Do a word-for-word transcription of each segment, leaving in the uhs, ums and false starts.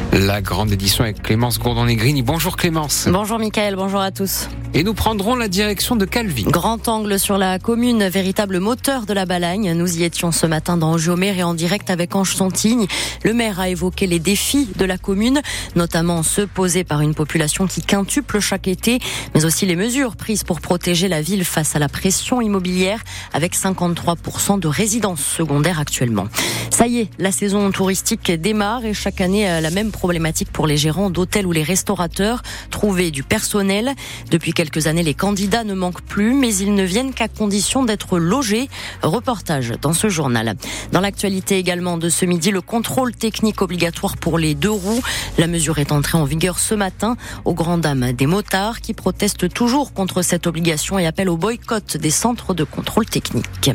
La grande édition avec Clémence Gourdon-Negrini. Bonjour Clémence. Bonjour Mickaël, bonjour à tous. Et nous prendrons la direction de Calvi. Grand angle sur la commune, véritable moteur de la Balagne. Nous y étions ce matin dans Angers et en direct avec Ange Santigne. Le maire a évoqué les défis de la commune, notamment ceux posés par une population qui quintuple chaque été, mais aussi les mesures prises pour protéger la ville face à la pression immobilière, avec cinquante-trois pour cent de résidences secondaires actuellement. Ça y est, la saison touristique démarre et chaque année la même problématique pour les gérants d'hôtels ou les restaurateurs, trouver du personnel. Depuis quelques années, les candidats ne manquent plus, mais ils ne viennent qu'à condition d'être logés. Reportage dans ce journal. Dans l'actualité également de ce midi, le contrôle technique obligatoire pour les deux roues. La mesure est entrée en vigueur ce matin, aux grandes dames des motards qui protestent toujours contre cette obligation et appellent au boycott des centres de contrôle technique.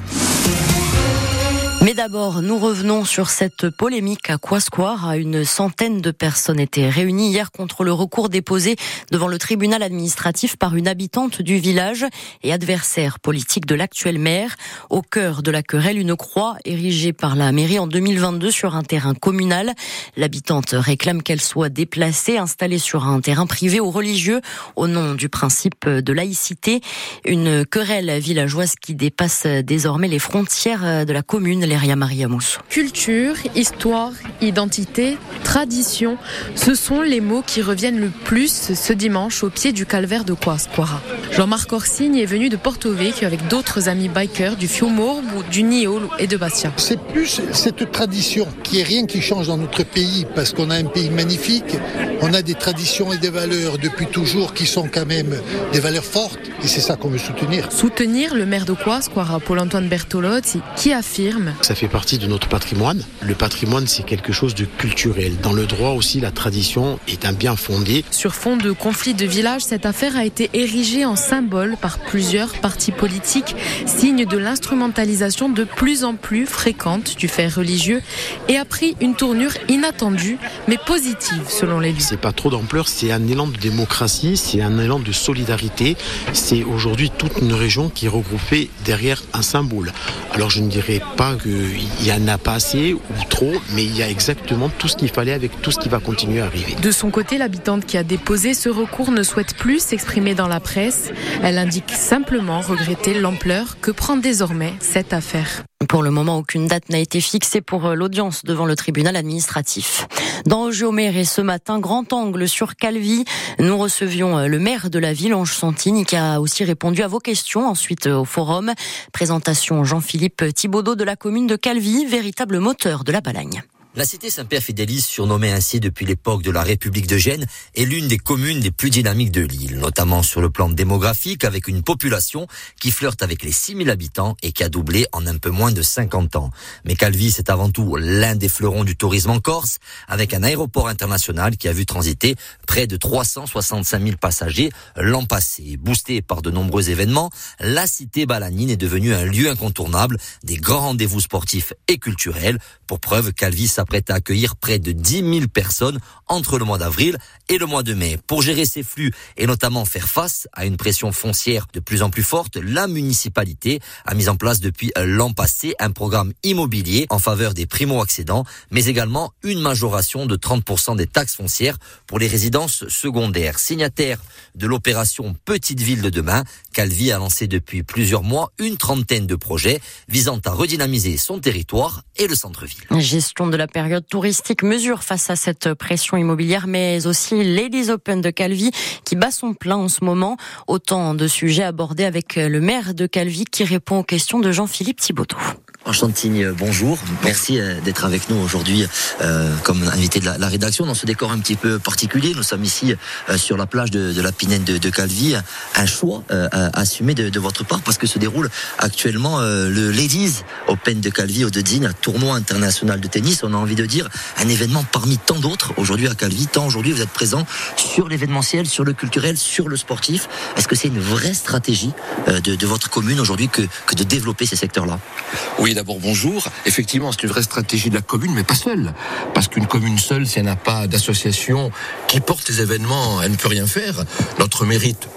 Mais d'abord, nous revenons sur cette polémique à Coisquoire. Une centaine de personnes étaient réunies hier contre le recours déposé devant le tribunal administratif par une habitante du village et adversaire politique de l'actuel maire. Au cœur de la querelle, une croix érigée par la mairie en deux mille vingt-deux sur un terrain communal. L'habitante réclame qu'elle soit déplacée, installée sur un terrain privé ou religieux au nom du principe de laïcité. Une querelle villageoise qui dépasse désormais les frontières de la commune. Léria Maria Mousse. Culture, histoire, identité, tradition, ce sont les mots qui reviennent le plus ce dimanche au pied du calvaire de Coisquoire. Jean-Marc Orsigne est venu de Porto Vecchio avec d'autres amis bikers du Fiumorbe, du Niol et de Bastia. C'est plus cette tradition qui est rien qui change dans notre pays parce qu'on a un pays magnifique, on a des traditions et des valeurs depuis toujours qui sont quand même des valeurs fortes et c'est ça qu'on veut soutenir. Soutenir le maire de Coisquoire, Paul-Antoine Bertolotti, qui affirme: ça fait partie de notre patrimoine. Le patrimoine, c'est quelque chose de culturel. Dans le droit aussi, la tradition est un bien fondé. Sur fond de conflit de village, cette affaire a été érigée en symbole par plusieurs partis politiques, signe de l'instrumentalisation de plus en plus fréquente du fait religieux et a pris une tournure inattendue, mais positive selon l'élu. C'est pas trop d'ampleur, c'est un élan de démocratie, c'est un élan de solidarité. C'est aujourd'hui toute une région qui est regroupée derrière un symbole. Alors je ne dirais pas qu'il y en a pas assez ou trop, mais il y a exactement tout ce qu'il fallait avec tout ce qui va continuer à arriver. De son côté, l'habitante qui a déposé ce recours ne souhaite plus s'exprimer dans la presse. Elle indique simplement regretter l'ampleur que prend désormais cette affaire. Pour le moment, aucune date n'a été fixée pour l'audience devant le tribunal administratif. Dans Angers et ce matin, grand angle sur Calvi. Nous recevions le maire de la ville, Ange Santigne, qui a aussi répondu à vos questions ensuite au forum. Présentation Jean-Philippe Thibaudeau de la commune de Calvi, véritable moteur de la Balagne. La cité Saint-Père-Fidélis, surnommée ainsi depuis l'époque de la République de Gênes, est l'une des communes les plus dynamiques de l'île, notamment sur le plan démographique, avec une population qui flirte avec les six mille habitants et qui a doublé en un peu moins de cinquante ans. Mais Calvi, c'est avant tout l'un des fleurons du tourisme en Corse, avec un aéroport international qui a vu transiter près de trois cent soixante-cinq mille passagers l'an passé. Boostée par de nombreux événements, la cité balagnine est devenue un lieu incontournable des grands rendez-vous sportifs et culturels. Pour preuve, Calvi s'apprête à accueillir près de dix mille personnes entre le mois d'avril et le mois de mai. Pour gérer ces flux et notamment faire face à une pression foncière de plus en plus forte, la municipalité a mis en place depuis l'an passé un programme immobilier en faveur des primo-accédants, mais également une majoration de trente pour cent des taxes foncières pour les résidences secondaires. Signataire de l'opération Petite Ville de demain, Calvi a lancé depuis plusieurs mois une trentaine de projets visant à redynamiser son territoire et le centre-ville. Gestion de la période touristique, mesure face à cette pression immobilière, mais aussi Ladies Open de Calvi qui bat son plein en ce moment. Autant de sujets abordés avec le maire de Calvi qui répond aux questions de Jean-Philippe Thibaudeau. Ange Santigne, bonjour. Merci d'être avec nous aujourd'hui euh, comme invité de la, la rédaction dans ce décor un petit peu particulier. Nous sommes ici euh, sur la plage de, de la Pinède de, de Calvi. Un choix euh, assumé de, de votre part parce que se déroule actuellement euh, le Ladies Open de Calvi au Dedzine, un tournoi international de tennis. On a envie de dire un événement parmi tant d'autres aujourd'hui à Calvi. Tant aujourd'hui vous êtes présent sur l'événementiel, sur le culturel, sur le sportif. Est-ce que c'est une vraie stratégie euh, de, de votre commune aujourd'hui que, que de développer ces secteurs-là ? Oui, d'abord bonjour. Effectivement, c'est une vraie stratégie de la commune, mais pas seule. Parce qu'une commune seule, si elle n'a pas d'association qui porte les événements, elle ne peut rien faire. Notre mérite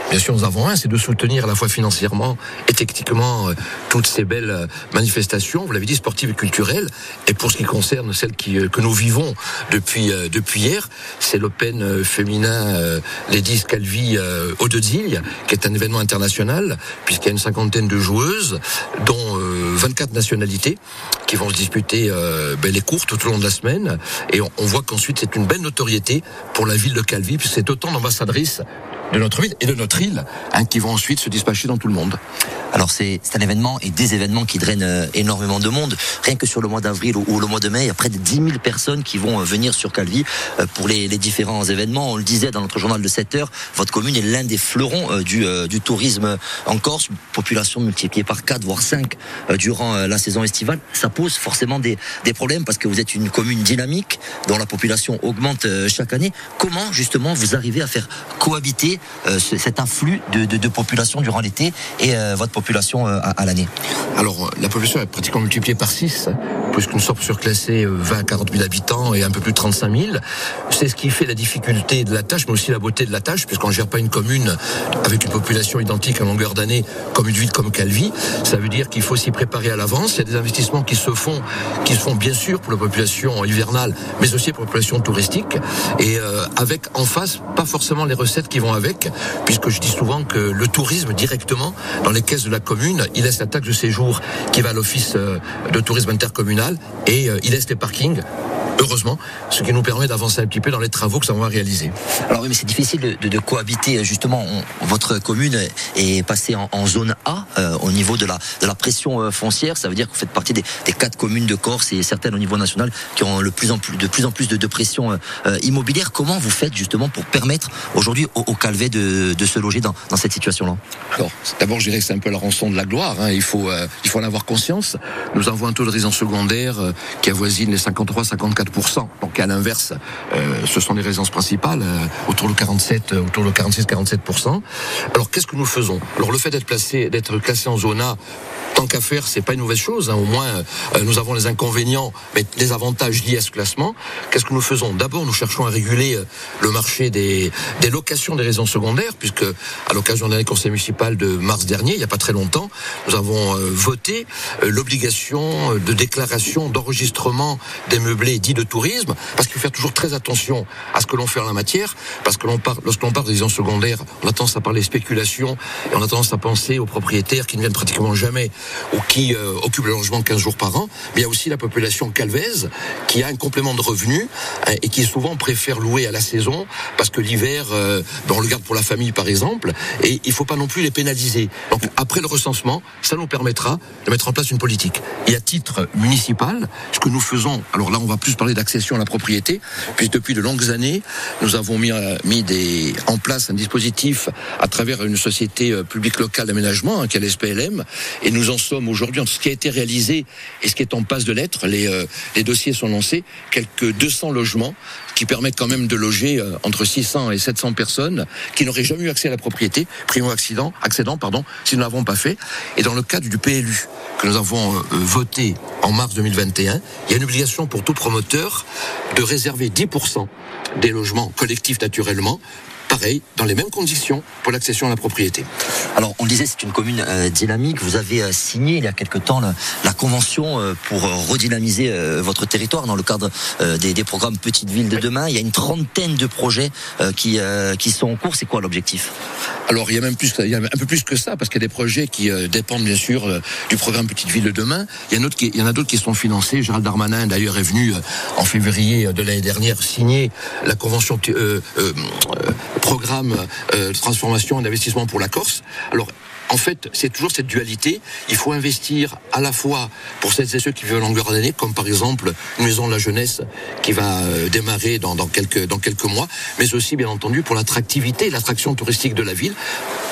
bien sûr, nous avons un, c'est de soutenir à la fois financièrement et techniquement euh, toutes ces belles euh, manifestations, vous l'avez dit, sportives et culturelles. Et pour ce qui concerne celles qui, euh, que nous vivons depuis euh, depuis hier, c'est l'Open euh, féminin euh, Ladies Calvi euh, Eau de Zille, qui est un événement international, puisqu'il y a une cinquantaine de joueuses, dont euh, vingt-quatre nationalités, qui vont se disputer euh, ben, les courses tout au long de la semaine. Et on, on voit qu'ensuite c'est une belle notoriété pour la ville de Calvi, puisque c'est autant d'ambassadrices de notre ville et de notre île, hein, qui vont ensuite se dispatcher dans tout le monde. Alors c'est, c'est un événement et des événements qui drainent euh, énormément de monde. Rien que sur le mois d'avril ou, ou le mois de mai, il y a près de dix mille personnes qui vont euh, venir sur Calvi euh, pour les, les différents événements. On le disait dans notre journal de sept heures, votre commune est l'un des fleurons euh, du, euh, du tourisme en Corse. Population multipliée par quatre voire cinq euh, durant euh, la saison estivale. Ça pose forcément des, des problèmes parce que vous êtes une commune dynamique dont la population augmente euh, chaque année. Comment justement vous arrivez à faire cohabiter euh, ce, cet afflux de, de, de population durant l'été et euh, votre population euh, à, à l'année? Alors, la population est pratiquement multipliée par six, puisque nous sommes surclassés vingt à quarante mille habitants et un peu plus de trente-cinq mille. C'est ce qui fait la difficulté de la tâche, mais aussi la beauté de la tâche, puisqu'on ne gère pas une commune avec une population identique à longueur d'année, comme une ville comme Calvi. Ça veut dire qu'il faut s'y préparer à l'avance. Il y a des investissements qui se font, qui se font bien sûr pour la population hivernale, mais aussi pour la population touristique. Et euh, avec en face, pas forcément les recettes qui vont avec, puisque je dis souvent que le tourisme directement, dans les caisses de la commune, il laisse la taxe de séjour qui va à l'office de tourisme intercommunal et il laisse les parkings, heureusement, ce qui nous permet d'avancer un petit peu dans les travaux que nous avons à réaliser. Alors oui, mais c'est difficile de, de, de cohabiter, justement. On, votre commune est passée en, en zone A euh, au niveau de la, de la pression euh, foncière. Ça veut dire que vous faites partie des, des quatre communes de Corse et certaines au niveau national qui ont le plus en plus, de plus en plus de, de pression euh, immobilière. Comment vous faites justement pour permettre aujourd'hui au, au Calvet de, de se loger dans, dans cette situation-là? Alors, d'abord, je dirais que c'est un peu la rançon de la gloire. Hein. Il faut, euh, il faut en avoir conscience. Nous avons un taux de résidence secondaire euh, qui avoisine les cinquante-trois à cinquante-quatre pour cent. Donc à l'inverse, euh, ce sont les résidences principales, euh, autour de quarante-sept, euh, autour de quarante-six à quarante-sept pour cent. Alors qu'est-ce que nous faisons? Alors le fait d'être placé, d'être classé en zone A, tant qu'à faire, c'est pas une mauvaise chose. Hein. Au moins, euh, nous avons les inconvénients, mais les avantages liés à ce classement. Qu'est-ce que nous faisons? D'abord, nous cherchons à réguler euh, le marché des, des locations des résidences secondaires, puisque à l'occasion de l'année conseil municipal de mars dernier, il n'y a pas très longtemps, nous avons euh, voté euh, l'obligation de déclaration d'enregistrement des meublés dits de tourisme, parce qu'il faut faire toujours très attention à ce que l'on fait en la matière, parce que l'on parle, lorsque l'on parle des résidences secondaires, on a tendance à parler spéculation et on a tendance à penser aux propriétaires qui ne viennent pratiquement jamais ou qui euh, occupent le logement quinze jours par an. Mais il y a aussi la population calvaise qui a un complément de revenus hein, et qui souvent préfère louer à la saison parce que l'hiver, euh, ben on le garde pour la famille par exemple, et il ne faut pas non plus les pénaliser. Donc après le recensement, ça nous permettra de mettre en place une politique. Et à titre municipal, ce que nous faisons, alors là on va plus parler d'accession à la propriété, puisque depuis de longues années, nous avons mis, euh, mis des, en place un dispositif à travers une société euh, publique locale d'aménagement, hein, qui est l'S P L M, et nous en sommes aujourd'hui, entre ce qui a été réalisé et ce qui est en passe de l'être, les, euh, les dossiers sont lancés, quelques deux cents logements qui permettent quand même de loger euh, entre six cents et sept cents personnes qui n'auraient jamais eu accès à la propriété, primo-accédant, accédant, pardon, si nous ne l'avons pas fait. Et dans le cadre du P L U que nous avons euh, voté en mars deux mille vingt et un, il y a une obligation pour tout promoteur de réserver dix pour cent des logements collectifs naturellement, pareil, dans les mêmes conditions pour l'accession à la propriété. Alors, on le disait, c'est une commune euh, dynamique. Vous avez euh, signé il y a quelque temps la, la convention euh, pour euh, redynamiser euh, votre territoire dans le cadre euh, des, des programmes Petites Villes de demain. Il y a une trentaine de projets euh, qui, euh, qui sont en cours. C'est quoi l'objectif? Alors, il y a même plus, il y a un peu plus que ça, parce qu'il y a des projets qui euh, dépendent bien sûr euh, du programme Petites Villes de demain. Il y en a, qui, il y en a d'autres qui sont financés. Gérald Darmanin, d'ailleurs, est venu euh, en février de l'année dernière signer la convention euh, euh, euh, programme euh, de transformation et d'investissement pour la Corse. Alors, en fait, c'est toujours cette dualité. Il faut investir à la fois pour celles et ceux qui vivent en longueur d'année, comme par exemple une maison de la jeunesse qui va euh, démarrer dans, dans, quelques, dans quelques mois, mais aussi, bien entendu, pour l'attractivité et l'attraction touristique de la ville.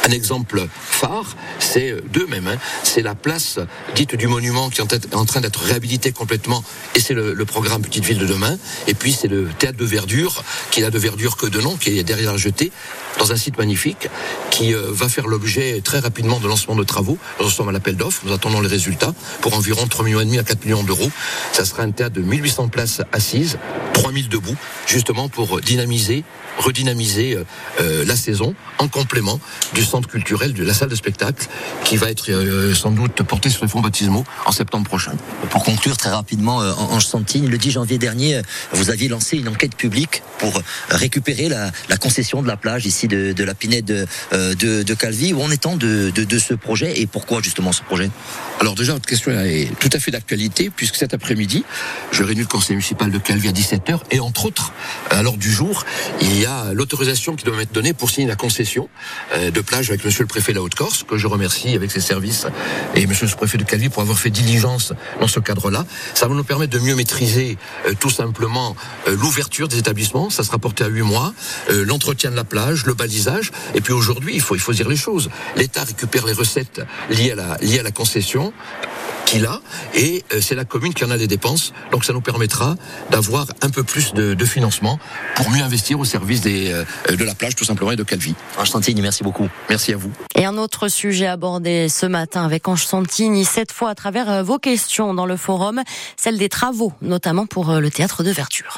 Un exemple phare, c'est d'eux-mêmes. Hein. C'est la place dite du monument qui est en train d'être réhabilitée complètement, et c'est le, le programme Petite Ville de demain. Et puis c'est le théâtre de verdure, qui n'a de verdure que de nom, qui est derrière la jetée, dans un site magnifique, qui euh, va faire l'objet très rapidement de lancement de travaux. Nous sommes à l'appel d'offres, nous attendons les résultats, pour environ trois virgule cinq millions à quatre millions d'euros. Ça sera un théâtre de mille huit cents places assises, trois mille debout, justement pour dynamiser, redynamiser euh, la saison, en complément du centre culturel de la salle de spectacle, qui va être euh, sans doute porté sur les fonds baptismaux en septembre prochain. Pour conclure très rapidement, euh, Ange Santine, le dix janvier dernier, vous aviez lancé une enquête publique pour récupérer la, la concession de la plage ici de, de la Pinède de, euh, de, de Calvi. Où en est-on de, de, de ce projet, et pourquoi justement ce projet? Alors déjà, votre question est tout à fait d'actualité, puisque cet après-midi, je réunis le conseil municipal de Calvi à dix-sept heures, et entre autres, à l'ordre du jour, il y a l'autorisation qui doit m'être donnée pour signer la concession euh, de plage avec monsieur le préfet de la Haute-Corse, que je remercie avec ses services, et monsieur le préfet de Calvi pour avoir fait diligence dans ce cadre-là. Ça va nous permettre de mieux maîtriser euh, tout simplement euh, l'ouverture des établissements. Ça sera porté à huit mois, euh, l'entretien de la plage, le balisage, et puis aujourd'hui, il faut, il faut dire les choses. L'État récupère les recettes liées à la, liées à la concession qu'il a, et euh, c'est la commune qui en a les dépenses, donc ça nous permettra d'avoir un peu plus de, de financement pour mieux investir au service des, euh, de la plage tout simplement et de Calvi. Ange Santini, merci beaucoup. Merci à vous. Et un autre sujet abordé ce matin avec Ange Santini, cette fois à travers vos questions dans le forum, celle des travaux, notamment pour le théâtre de verdure.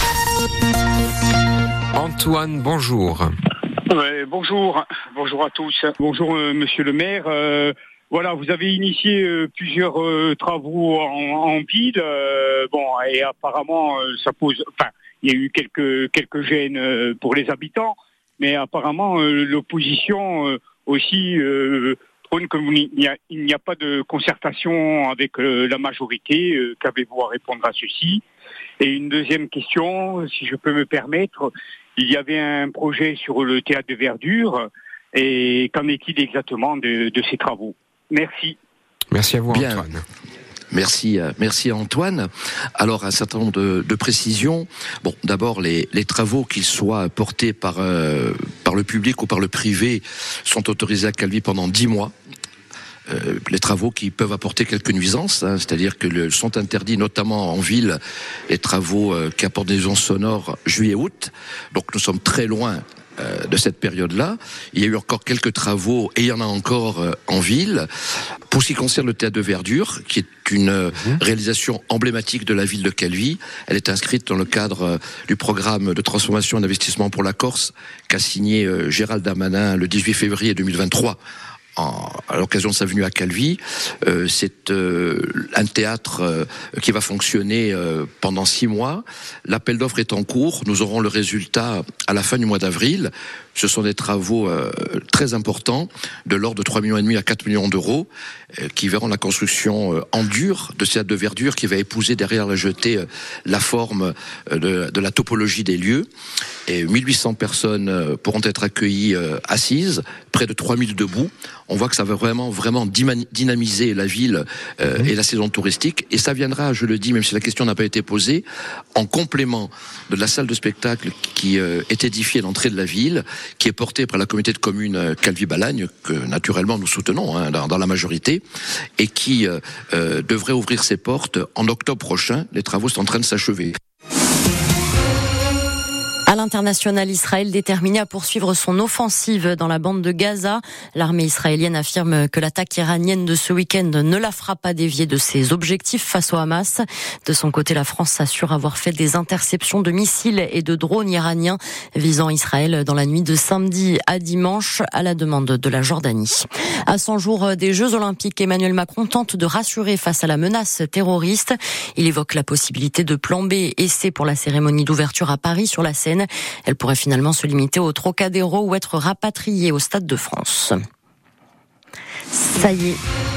Antoine, bonjour. Ouais, bonjour, bonjour à tous. Bonjour euh, monsieur le maire. Euh, Voilà, vous avez initié euh, plusieurs euh, travaux en, en ville, euh, bon, et apparemment euh, ça pose, enfin, il y a eu quelques quelques gênes euh, pour les habitants, mais apparemment euh, l'opposition euh, aussi euh, prône qu'il n'y a, il n'y a pas de concertation avec euh, la majorité. Euh, qu'avez-vous à répondre à ceci? Et une deuxième question, si je peux me permettre, il y avait un projet sur le théâtre de verdure, et qu'en est-il exactement de, de ces travaux? Merci. Merci à vous, Bien. Antoine. Merci, merci Antoine. Alors un certain nombre de, de précisions. Bon, d'abord les, les travaux, qu'ils soient portés par euh, par le public ou par le privé, sont autorisés à Calvi pendant dix mois. Euh, les travaux qui peuvent apporter quelques nuisances, hein, c'est-à-dire que le, sont interdits, notamment en ville, les travaux euh, qui apportent des nuisances sonores juillet-août. Donc nous sommes très loin Euh, de cette période-là. Il y a eu encore quelques travaux, et il y en a encore euh, en ville. Pour ce qui concerne le théâtre de verdure, qui est une euh, mmh. réalisation emblématique de la ville de Calvi, elle est inscrite dans le cadre euh, du programme de transformation et d'investissement pour la Corse, qu'a signé euh, Gérald Darmanin le dix-huit février deux mille vingt-trois. En, à l'occasion de sa venue à Calvi. Euh, c'est euh, un théâtre euh, qui va fonctionner euh, pendant six mois. L'appel d'offres est en cours. Nous aurons le résultat à la fin du mois d'avril. Ce sont des travaux euh, très importants, de l'ordre de trois virgule cinq millions à quatre millions d'euros, euh, qui verront la construction euh, en dur de ce théâtre de verdure qui va épouser derrière la jetée euh, la forme euh, de, de la topologie des lieux. Et mille huit cents personnes euh, pourront être accueillies euh, assises, près de trois mille debout. On voit que ça va vraiment, vraiment dynamiser la ville euh, mmh. et la saison touristique. Et ça viendra, je le dis, même si la question n'a pas été posée, en complément de la salle de spectacle qui euh, est édifiée à l'entrée de la ville, qui est portée par la communauté de communes Calvi-Balagne, que naturellement nous soutenons hein, dans, dans la majorité, et qui euh, euh, devrait ouvrir ses portes en octobre prochain. Les travaux sont en train de s'achever. À l'international, Israël déterminé à poursuivre son offensive dans la bande de Gaza. L'armée israélienne affirme que l'attaque iranienne de ce week-end ne la fera pas dévier de ses objectifs face au Hamas. De son côté, la France assure avoir fait des interceptions de missiles et de drones iraniens visant Israël dans la nuit de samedi à dimanche à la demande de la Jordanie. À cent jours des Jeux Olympiques, Emmanuel Macron tente de rassurer face à la menace terroriste. Il évoque la possibilité de plan B et C pour la cérémonie d'ouverture à Paris sur la Seine. Elle pourrait finalement se limiter au Trocadéro ou être rapatriée au Stade de France. Ça y est.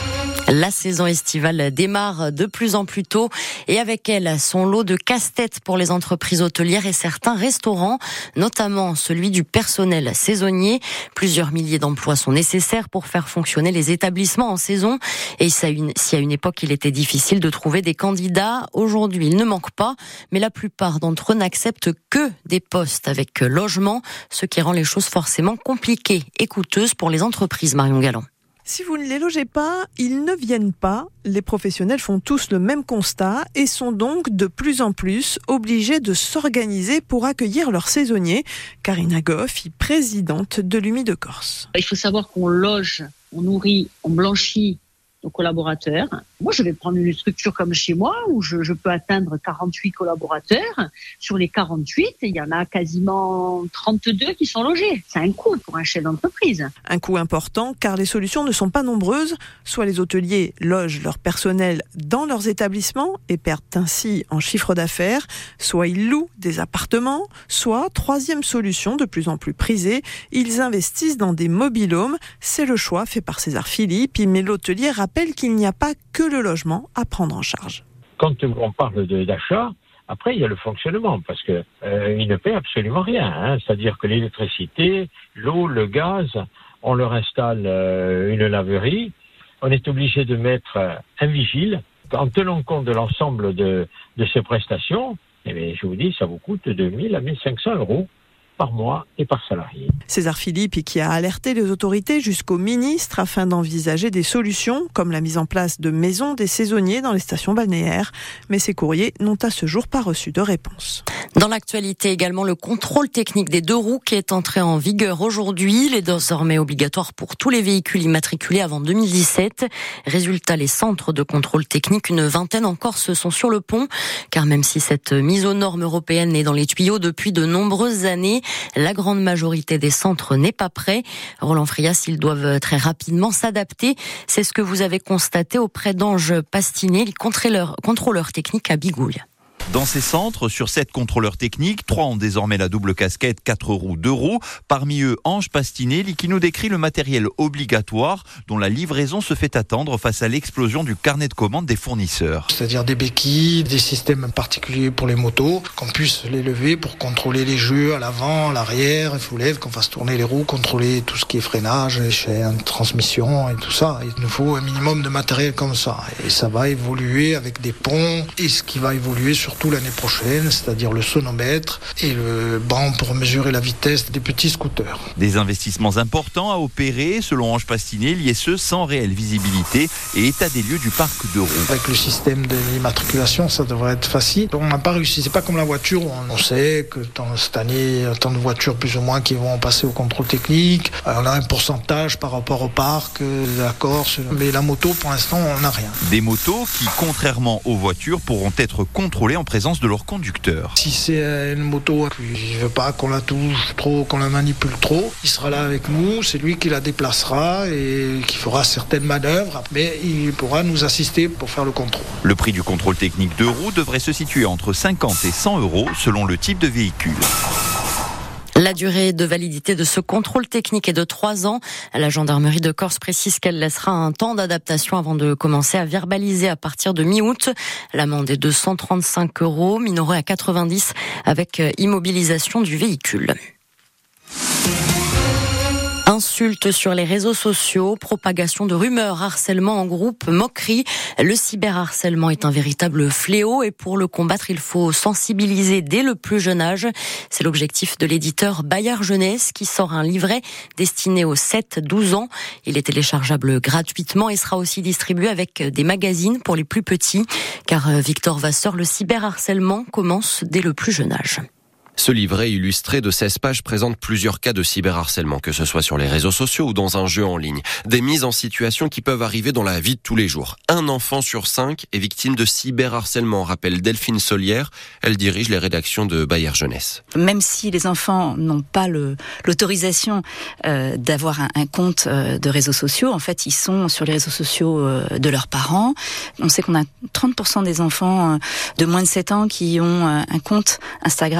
La saison estivale démarre de plus en plus tôt et avec elle son lot de casse-tête pour les entreprises hôtelières et certains restaurants, notamment celui du personnel saisonnier. Plusieurs milliers d'emplois sont nécessaires pour faire fonctionner les établissements en saison. Et si à une époque il était difficile de trouver des candidats, aujourd'hui il ne manque pas, mais la plupart d'entre eux n'acceptent que des postes avec logement, ce qui rend les choses forcément compliquées et coûteuses pour les entreprises. Marion Galland. Si vous ne les logez pas, ils ne viennent pas. Les professionnels font tous le même constat et sont donc de plus en plus obligés de s'organiser pour accueillir leurs saisonniers. Karina Goff, présidente de l'U M I de Corse. Il faut savoir qu'on loge, on nourrit, on blanchit nos collaborateurs. Moi, je vais prendre une structure comme chez moi où je, je peux atteindre quarante-huit collaborateurs. Sur les quarante-huit, il y en a quasiment trente-deux qui sont logés. C'est un coût pour un chef d'entreprise. Un coût important car les solutions ne sont pas nombreuses. Soit les hôteliers logent leur personnel dans leurs établissements et perdent ainsi en chiffre d'affaires, soit ils louent des appartements, soit, troisième solution de plus en plus prisée, ils investissent dans des mobil-homes. C'est le choix fait par César Philippe, mais l'hôtelier rappelle qu'il n'y a pas que le logement à prendre en charge. Quand on parle de, d'achat, après il y a le fonctionnement, parce que euh, ils ne paient absolument rien. Hein, c'est-à-dire que l'électricité, l'eau, le gaz, on leur installe euh, une laverie, on est obligé de mettre euh, un vigile. En tenant compte de l'ensemble de, de ces prestations, eh bien, je vous dis, ça vous coûte deux mille à mille cinq cents euros par mois et par salarié. César Philippe qui a alerté les autorités jusqu'au ministre afin d'envisager des solutions comme la mise en place de maisons des saisonniers dans les stations balnéaires. Mais ces courriers n'ont à ce jour pas reçu de réponse. Dans l'actualité également, le contrôle technique des deux roues qui est entré en vigueur aujourd'hui. Il est désormais obligatoire pour tous les véhicules immatriculés avant deux mille dix-sept. Résultat, les centres de contrôle technique, une vingtaine en Corse, sont sur le pont. Car même si cette mise aux normes européennes est dans les tuyaux depuis de nombreuses années, la grande majorité des centres n'est pas prêt. Roland Frias, ils doivent très rapidement s'adapter. C'est ce que vous avez constaté auprès d'Ange Pastinet, le contrôleur, contrôleur technique à Bigouille. Dans ces centres, sur sept contrôleurs techniques, trois ont désormais la double casquette quatre roues, deux roues. Parmi eux, Ange Pastinet, qui nous décrit le matériel obligatoire dont la livraison se fait attendre face à l'explosion du carnet de commandes des fournisseurs. C'est-à-dire des béquilles, des systèmes particuliers pour les motos, qu'on puisse les lever pour contrôler les jeux à l'avant, à l'arrière, il faut lever, qu'on fasse tourner les roues, contrôler tout ce qui est freinage, chaîne, transmission et tout ça. Il nous faut un minimum de matériel comme ça. Et ça va évoluer avec des ponts et ce qui va évoluer sur surtout l'année prochaine, c'est-à-dire le sonomètre et le banc pour mesurer la vitesse des petits scooters. Des investissements importants à opérer, selon Ange Pastinet, liés ceux sans réelle visibilité et état des lieux du parc de roues. Avec le système de l'immatriculation, ça devrait être facile. On n'a pas réussi, c'est pas comme la voiture, on sait que dans cette année, il y a tant de voitures plus ou moins qui vont passer au contrôle technique. On a un pourcentage par rapport au parc, d'accord, mais la moto, pour l'instant, on n'a rien. Des motos qui, contrairement aux voitures, pourront être contrôlées en présence de leur conducteur. Si c'est une moto qui ne veut pas qu'on la touche trop, qu'on la manipule trop, il sera là avec nous, c'est lui qui la déplacera et qui fera certaines manœuvres, mais il pourra nous assister pour faire le contrôle. Le prix du contrôle technique de roues devrait se situer entre cinquante et cent euros selon le type de véhicule. La durée de validité de ce contrôle technique est de trois ans. La gendarmerie de Corse précise qu'elle laissera un temps d'adaptation avant de commencer à verbaliser à partir de mi-août. L'amende est de cent trente-cinq euros, minorée à quatre-vingt-dix avec immobilisation du véhicule. Insultes sur les réseaux sociaux, propagation de rumeurs, harcèlement en groupe, moqueries. Le cyberharcèlement est un véritable fléau et pour le combattre, il faut sensibiliser dès le plus jeune âge. C'est l'objectif de l'éditeur Bayard Jeunesse qui sort un livret destiné aux sept à douze ans. Il est téléchargeable gratuitement et sera aussi distribué avec des magazines pour les plus petits. Car Victor Vasseur, le cyberharcèlement commence dès le plus jeune âge. Ce livret illustré de seize pages présente plusieurs cas de cyberharcèlement, que ce soit sur les réseaux sociaux ou dans un jeu en ligne. Des mises en situation qui peuvent arriver dans la vie de tous les jours. Un enfant sur cinq est victime de cyberharcèlement, rappelle Delphine Solière. Elle dirige les rédactions de Bayard Jeunesse. Même si les enfants n'ont pas le, l'autorisation euh, d'avoir un, un compte euh, de réseaux sociaux, en fait, ils sont sur les réseaux sociaux euh, de leurs parents. On sait qu'on a trente pour cent des enfants euh, de moins de sept ans qui ont euh, un compte Instagram, par exemple,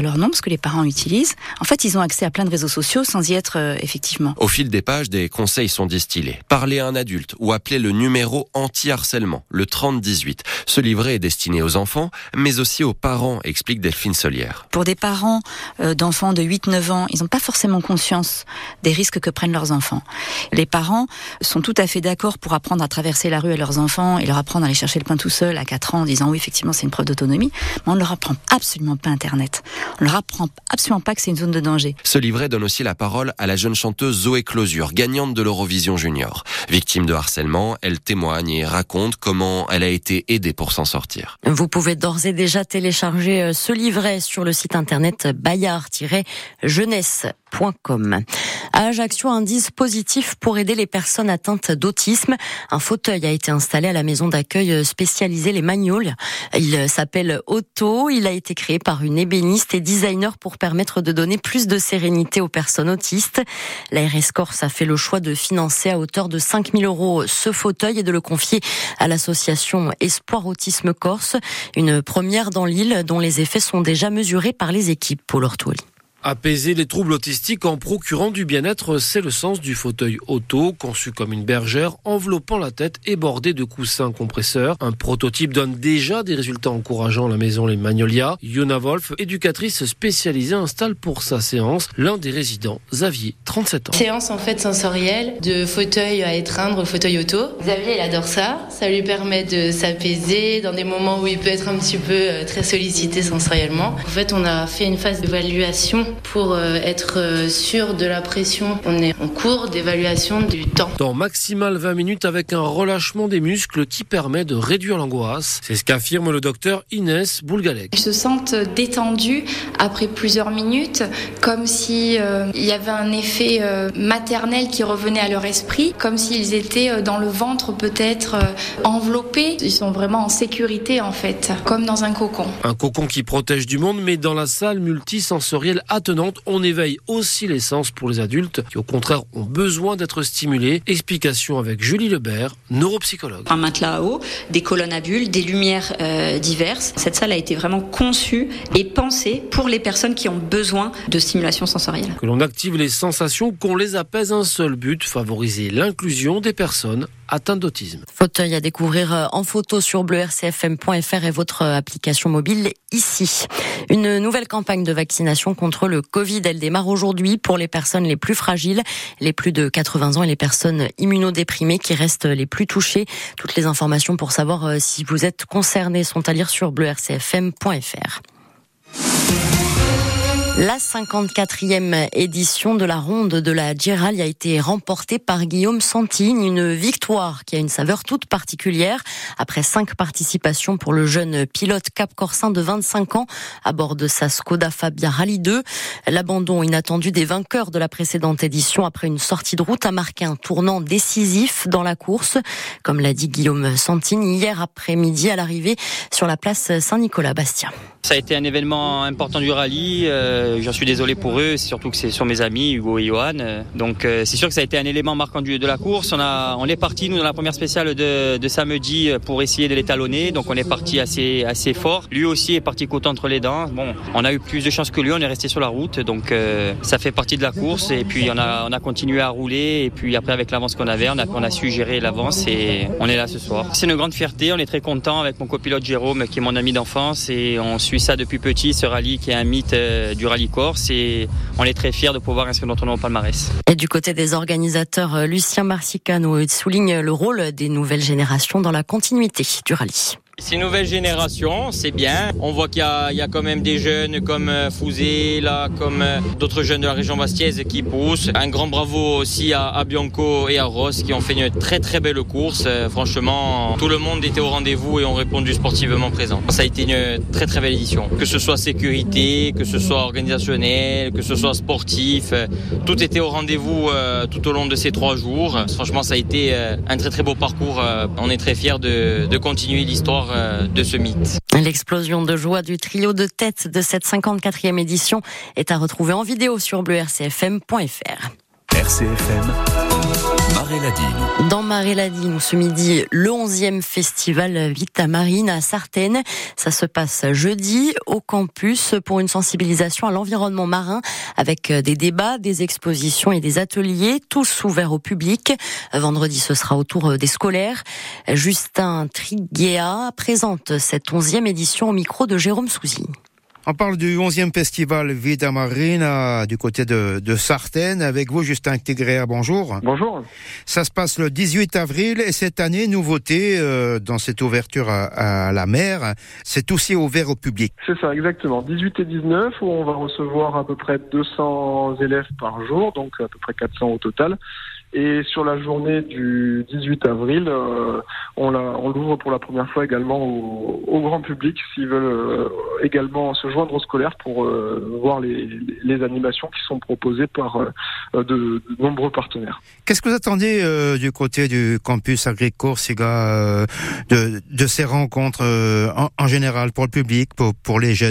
à leur nom, parce que les parents utilisent. En fait, ils ont accès à plein de réseaux sociaux sans y être euh, effectivement. Au fil des pages, des conseils sont distillés. Parler à un adulte ou appeler le numéro anti-harcèlement, le trente dix-huit. Ce livret est destiné aux enfants, mais aussi aux parents, explique Delphine Solière. Pour des parents euh, d'enfants de huit neuf ans, ils n'ont pas forcément conscience des risques que prennent leurs enfants. Les parents sont tout à fait d'accord pour apprendre à traverser la rue à leurs enfants et leur apprendre à aller chercher le pain tout seul à quatre ans en disant oui, effectivement, c'est une preuve d'autonomie. Mais on ne leur apprend absolument pas Internet. On ne leur apprend absolument pas que c'est une zone de danger. Ce livret donne aussi la parole à la jeune chanteuse Zoé Closure, gagnante de l'Eurovision Junior. Victime de harcèlement, elle témoigne et raconte comment elle a été aidée pour s'en sortir. Vous pouvez d'ores et déjà télécharger ce livret sur le site internet bayard tiret jeunesse point com. À Ajaccio, un dispositif pour aider les personnes atteintes d'autisme. Un fauteuil a été installé à la maison d'accueil spécialisée Les Magnoles. Il s'appelle Otto. Il a été créé par une ébéniste et designer pour permettre de donner plus de sérénité aux personnes autistes. La R S Corse a fait le choix de financer à hauteur de cinq mille euros ce fauteuil et de le confier à l'association Espoir Autisme Corse. Une première dans l'île dont les effets sont déjà mesurés par les équipes. Paul Ortoli. Apaiser les troubles autistiques en procurant du bien-être, c'est le sens du fauteuil Otto, conçu comme une bergère, enveloppant la tête et bordé de coussins compresseurs. Un prototype donne déjà des résultats encourageants à la maison Les Magnolia. Yona Wolf, éducatrice spécialisée, installe pour sa séance l'un des résidents, Xavier, trente-sept ans. Séance en fait sensorielle, de fauteuil à étreindre, fauteuil Otto. Xavier, il adore ça. Ça lui permet de s'apaiser dans des moments où il peut être un petit peu très sollicité sensoriellement. En fait, on a fait une phase d'évaluation pour être sûr de la pression. On est en cours d'évaluation du temps. Temps maximal vingt minutes avec un relâchement des muscles qui permet de réduire l'angoisse. C'est ce qu'affirme le docteur Inès Boulgalek. Ils se sentent détendus après plusieurs minutes, comme si euh, il y avait un effet euh, maternel qui revenait à leur esprit, comme s'ils étaient dans le ventre peut-être euh, enveloppés. Ils sont vraiment en sécurité en fait, comme dans un cocon. Un cocon qui protège du monde, mais dans la salle multisensorielle attenante, on éveille aussi les sens pour les adultes qui au contraire ont besoin d'être stimulés. Explication avec Julie Lebert, neuropsychologue. Un matelas à eau, des colonnes à bulles, des lumières euh, diverses. Cette salle a été vraiment conçue et pensée pour les personnes qui ont besoin de stimulation sensorielle. Que l'on active les sensations, qu'on les apaise, un seul but, favoriser l'inclusion des personnes atteintes d'autisme. Fauteuil à découvrir en photo sur bleu r c f m point f r et votre application mobile ici. Une nouvelle campagne de vaccination contre le Covid, elle démarre aujourd'hui pour les personnes les plus fragiles, les plus de quatre-vingts ans et les personnes immunodéprimées qui restent les plus touchées. Toutes les informations pour savoir si vous êtes concernés sont à lire sur bleu r c f m point f r. La cinquante-quatrième édition de la ronde de la Djirali a été remportée par Guillaume Santigne, une victoire qui a une saveur toute particulière. Après cinq participations pour le jeune pilote cap-corsin de vingt-cinq ans à bord de sa Skoda Fabia Rally deux, l'abandon inattendu des vainqueurs de la précédente édition après une sortie de route a marqué un tournant décisif dans la course. Comme l'a dit Guillaume Santigne hier après-midi à l'arrivée sur la place Saint-Nicolas-Bastia. Ça a été un événement important du rallye, euh, j'en suis désolé pour eux, surtout que c'est sur mes amis Hugo et Johan. Donc euh, c'est sûr que ça a été un élément marquant du, de la course. On, a, on est parti nous dans la première spéciale de, de samedi pour essayer de l'étalonner, donc on est parti assez, assez fort. Lui aussi est parti côte entre les dents. Bon, on a eu plus de chance que lui, on est resté sur la route, donc euh, ça fait partie de la course et puis on a, on a continué à rouler et puis après avec l'avance qu'on avait, on a, on a su gérer l'avance et on est là ce soir. C'est une grande fierté, on est très content avec mon copilote Jérôme qui est mon ami d'enfance et on suit ça depuis petit, ce rallye qui est un mythe euh, du rallye Corse et on est très fiers de pouvoir inscrire notre nom au palmarès. Et du côté des organisateurs, Lucien Marsicano souligne le rôle des nouvelles générations dans la continuité du rallye. C'est une nouvelle génération, c'est bien. On voit qu'il y a, il y a quand même des jeunes comme Fouzé, là, comme d'autres jeunes de la région bastiaise qui poussent. Un grand bravo aussi à, à Bianco et à Ross qui ont fait une très très belle course. Franchement, tout le monde était au rendez-vous et ont répondu sportivement présent. Ça a été une très très belle édition. Que ce soit sécurité, que ce soit organisationnel, que ce soit sportif, tout était au rendez-vous euh, tout au long de ces trois jours. Franchement, ça a été euh, un très très beau parcours. On est très fiers de, de continuer l'histoire de ce mythe. L'explosion de joie du trio de tête de cette cinquante-quatrième édition est à retrouver en vidéo sur bleu r c f m point f r. R C F M Maréladine. Dans Maréladine, ce midi, le onzième festival Vita Marine à Sartène. Ça se passe jeudi au campus pour une sensibilisation à l'environnement marin avec des débats, des expositions et des ateliers, tous ouverts au public. Vendredi, ce sera au tour des scolaires. Justin Triguea présente cette onzième édition au micro de Jérôme Souzy. On parle du onzième festival Vita Marina du côté de, de Sartène. Avec vous, Justin Triguea, bonjour. Bonjour. Ça se passe le dix-huit avril et cette année, nouveauté euh, dans cette ouverture à, à la mer, c'est aussi ouvert au public. C'est ça, exactement. dix-huit et dix-neuf, où on va recevoir à peu près deux cents élèves par jour, donc à peu près quatre cents au total. Et sur la journée du dix-huit avril, euh, on, la, on l'ouvre pour la première fois également au, au grand public, s'ils veulent euh, également se joindre aux scolaires pour euh, voir les, les animations qui sont proposées par euh, de, de nombreux partenaires. Qu'est-ce que vous attendez euh, du côté du campus Agricourt-Siga euh, de, de ces rencontres euh, en, en général pour le public, pour, pour les jeunes ?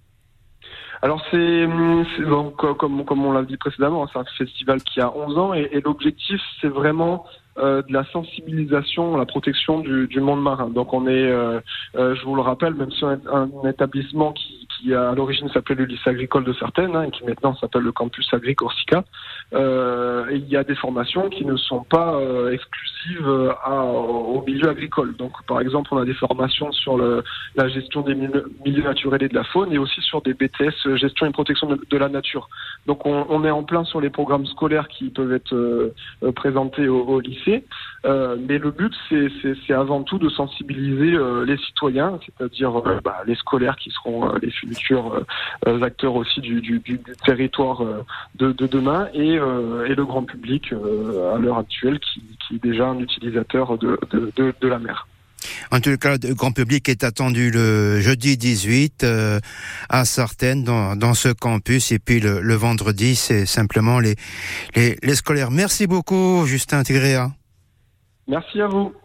Alors c'est, c'est donc, comme, comme on l'a dit précédemment, c'est un festival qui a onze ans et, et l'objectif c'est vraiment euh, de la sensibilisation à la protection du, du monde marin. Donc on est, euh, euh, je vous le rappelle, même si on est un, un établissement qui, qui à l'origine s'appelait le lycée agricole de Sartène, hein, et qui maintenant s'appelle le campus Agricourt-Siga, euh, et il y a des formations qui ne sont pas euh, exclusives à, au milieu agricole. Donc par exemple on a des formations sur le, la gestion des milieux, milieux naturels et de la faune et aussi sur des B T S gestion et protection de, de la nature. Donc on, on est en plein sur les programmes scolaires qui peuvent être euh, présentés au, au lycée. Euh, mais le but, c'est, c'est, c'est avant tout de sensibiliser euh, les citoyens, c'est-à-dire euh, bah, les scolaires qui seront euh, les futurs euh, acteurs aussi du, du, du, du territoire euh, de, de demain et, euh, et le grand public euh, à l'heure actuelle qui, qui est déjà un utilisateur de, de, de, de la mer. En tout cas, le grand public est attendu le jeudi dix-huit euh, à Sartène dans, dans ce campus et puis le, le vendredi, c'est simplement les, les, les scolaires. Merci beaucoup, Justin Triguea. Merci à vous.